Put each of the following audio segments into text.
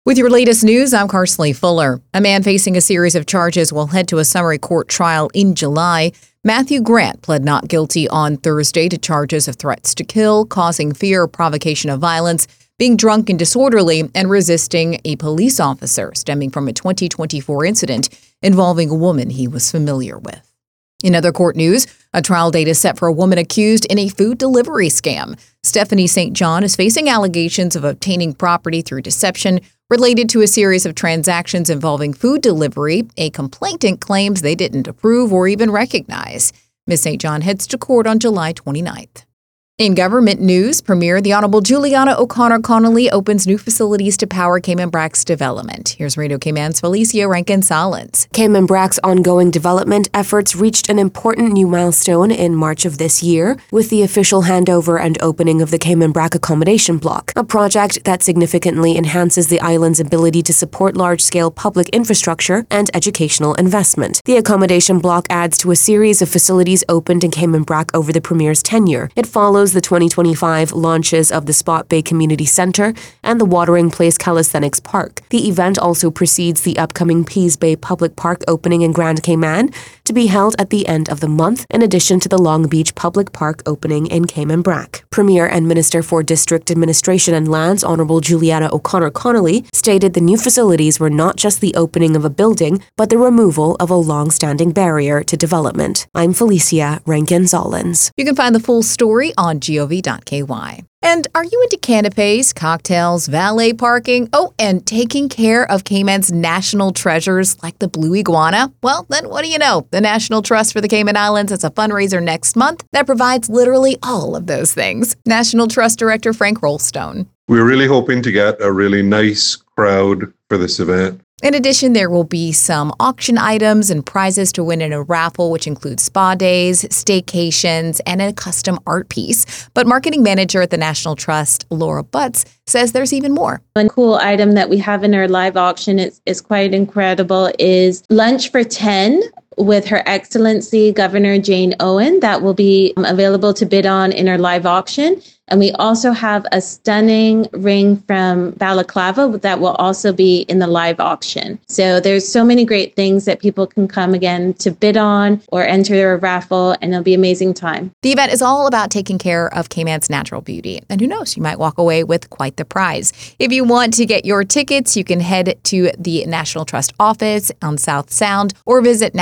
With your latest news, I'm Carsley Fuller. A man facing a series of charges will head to a summary court trial in July. Matthew Grant pled not guilty on Thursday to charges of threats to kill, causing fear, provocation of violence, being drunk and disorderly, and resisting a police officer stemming from a 2024 incident involving a woman he was familiar with. In other court news, a trial date is set for a woman accused in a food delivery scam. Stephanie St. John is facing allegations of obtaining property through deception related to a series of transactions involving food delivery a complainant claims they didn't approve or even recognize. Ms. St. John heads to court on July 29th. In government news, Premier the Honorable Juliana O'Connor Connolly opens new facilities to power Cayman Brack's development. Here's Radio Cayman's Felicia Rankin-Solins. Cayman Brack's ongoing development efforts reached an important new milestone in March of this year with the official handover and opening of the Cayman Brack Accommodation Block, a project that significantly enhances the island's ability to support large-scale public infrastructure and educational investment. The accommodation block adds to a series of facilities opened in Cayman Brack over the Premier's tenure. It follows the 2025 launches of the Spot Bay Community Centre and the Watering Place Calisthenics Park. The event also precedes the upcoming Pease Bay Public Park opening in Grand Cayman to be held at the end of the month, in addition to the Long Beach Public Park opening in Cayman Brack. Premier and Minister for District Administration and Lands, Honorable Juliana O'Connor Connolly, stated the new facilities were not just the opening of a building, but the removal of a long-standing barrier to development. I'm Felicia Rankin-Solins. You can find the full story on gov.ky. And are you into canapes, cocktails, valet parking, and taking care of Cayman's national treasures like the blue iguana? Well, then what do you know? The National Trust for the Cayman Islands has a fundraiser next month that provides literally all of those things. National Trust Director Frank Rollstone. We're really hoping to get a really nice crowd for this event. In addition, there will be some auction items and prizes to win in a raffle, which includes spa days, staycations, and a custom art piece. But marketing manager at the National Trust, Laura Butts, says there's even more. One cool item that we have in our live auction is quite incredible is Lunch for 10 with Her Excellency Governor Jane Owen. That will be available to bid on in our live auction. And we also have a stunning ring from Balaclava that will also be in the live auction. So there's so many great things that people can come again to bid on or enter a raffle, and it'll be an amazing time. The event is all about taking care of Cayman's natural beauty. And who knows, you might walk away with quite the prize. If you want to get your tickets, you can head to the National Trust office on South Sound or visit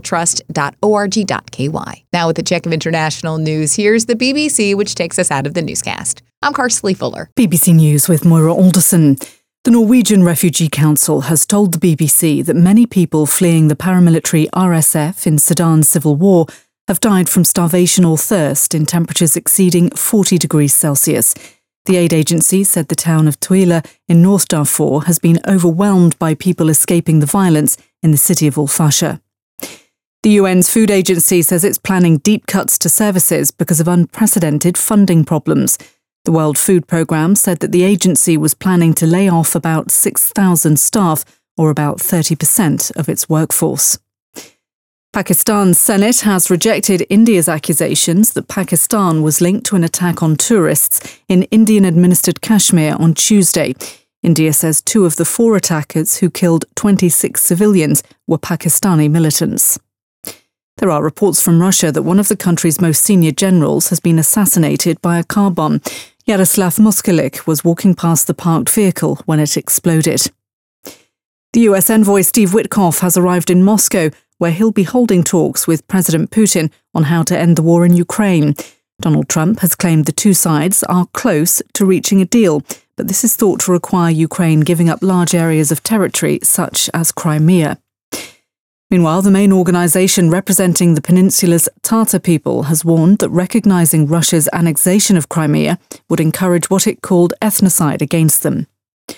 nationaltrust.org.ky. Now with a check of international news, here's the BBC, which takes us out of the newscast. I'm Carsley Fuller. BBC News with Moira Alderson. The Norwegian Refugee Council has told the BBC that many people fleeing the paramilitary RSF in Sudan's civil war have died from starvation or thirst in temperatures exceeding 40 degrees Celsius. The aid agency said the town of Tuila in North Darfur has been overwhelmed by people escaping the violence in the city of Al Fasher. The UN's food agency says it's planning deep cuts to services because of unprecedented funding problems. The World Food Programme said that the agency was planning to lay off about 6,000 staff, or about 30% of its workforce. Pakistan's Senate has rejected India's accusations that Pakistan was linked to an attack on tourists in Indian-administered Kashmir on Tuesday. India says 2 of the 4 attackers who killed 26 civilians were Pakistani militants. There are reports from Russia that one of the country's most senior generals has been assassinated by a car bomb. Yaroslav Moskalik was walking past the parked vehicle when it exploded. The US envoy Steve Witkoff has arrived in Moscow, where he'll be holding talks with President Putin on how to end the war in Ukraine. Donald Trump has claimed the two sides are close to reaching a deal, but this is thought to require Ukraine giving up large areas of territory, such as Crimea. Meanwhile, the main organisation representing the peninsula's Tatar people has warned that recognising Russia's annexation of Crimea would encourage what it called ethnocide against them.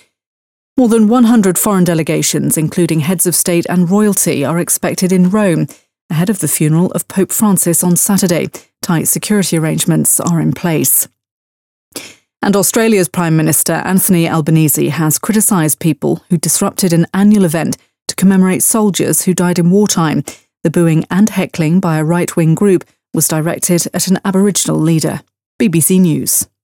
More than 100 foreign delegations, including heads of state and royalty, are expected in Rome ahead of the funeral of Pope Francis on Saturday. Tight security arrangements are in place. And Australia's Prime Minister Anthony Albanese has criticised people who disrupted an annual event to commemorate soldiers who died in wartime. The booing and heckling by a right-wing group was directed at an Aboriginal leader. BBC News.